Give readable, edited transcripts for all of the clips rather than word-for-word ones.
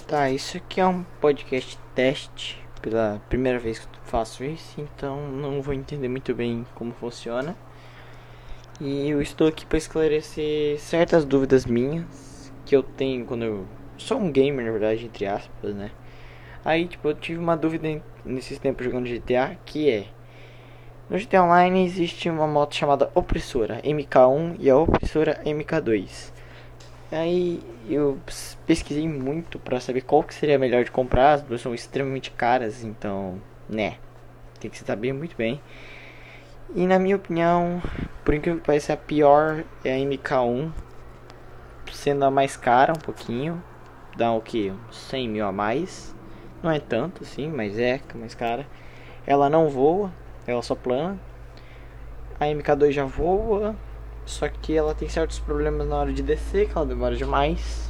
Tá, isso aqui é um podcast teste pela primeira vez que eu faço isso, então não vou entender muito bem como funciona. E eu estou aqui para esclarecer certas dúvidas minhas que eu tenho quando eu sou um gamer, na verdade, entre aspas, né? Aí, tipo, eu tive uma dúvida nesses tempos jogando GTA, que é: no GTA Online existe uma moto chamada Opressora MK1 e a Opressora MK2. Aí eu pesquisei muito pra saber qual que seria melhor de comprar. As duas são extremamente caras, então, né, tem que saber muito bem. E na minha opinião, por incrível que pareça, a pior é a MK1, sendo a mais cara um pouquinho. Dá o que? Uns 100 mil a mais. Não é tanto assim, mas é mais cara. Ela não voa, ela só plana. A MK2 já voa, só que ela tem certos problemas na hora de descer, que ela demora demais.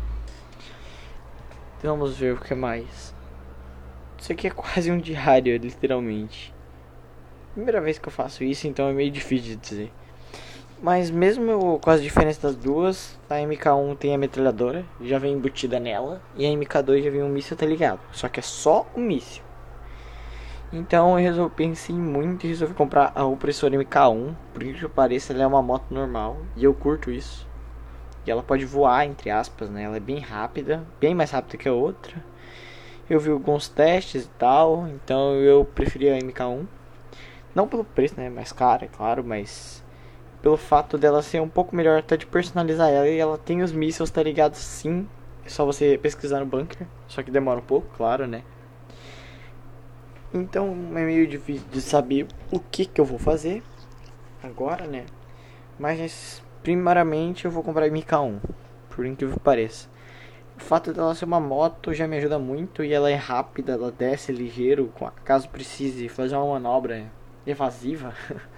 Vamos ver o que mais. Isso aqui é quase um diário, literalmente. Primeira vez que eu faço isso, então é meio difícil de dizer. Mas mesmo com as diferenças das duas, a MK1 tem a metralhadora, já vem embutida nela, e a MK2 já vem um míssil, tá ligado? Só que é só um míssil. Então pensei muito e resolvi comprar a opressora MK1. Por que pareça, ela é uma moto normal, e eu curto isso. E ela pode voar, entre aspas, né? Ela é bem rápida, bem mais rápida que a outra. Eu vi alguns testes e tal, então eu preferi a MK1. Não pelo preço, né? Mais caro, é claro, mas pelo fato dela ser um pouco melhor até de personalizar ela. E ela tem os mísseis, tá ligado? Sim, é só você pesquisar no bunker. Só que demora um pouco, claro, né? Então é meio difícil de saber o que eu vou fazer agora, né? Mas primeiramente eu vou comprar a MK1, por incrível que pareça. O fato dela ser uma moto já me ajuda muito, e ela é rápida, ela desce ligeiro, caso precise fazer uma manobra evasiva.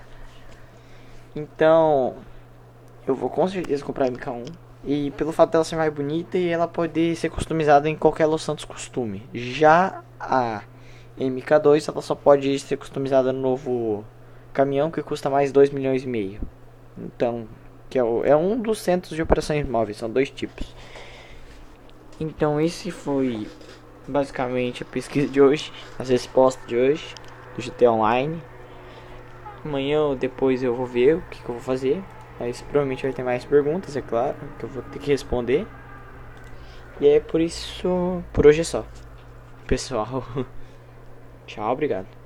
Então, eu vou com certeza comprar a MK1. E pelo fato dela ser mais bonita e ela poder ser customizada em qualquer Los Santos costume. Já a MK2 ela só pode ser customizada no novo caminhão, que custa mais 2,5 milhões. Então, que é um dos centros de operações móveis, são dois tipos. Então esse foi basicamente a pesquisa de hoje, as respostas de hoje do GT Online. Amanhã ou depois eu vou ver o que eu vou fazer, mas provavelmente vai ter mais perguntas, é claro, que eu vou ter que responder. E é por isso, por hoje é só, pessoal. Tchau, obrigado.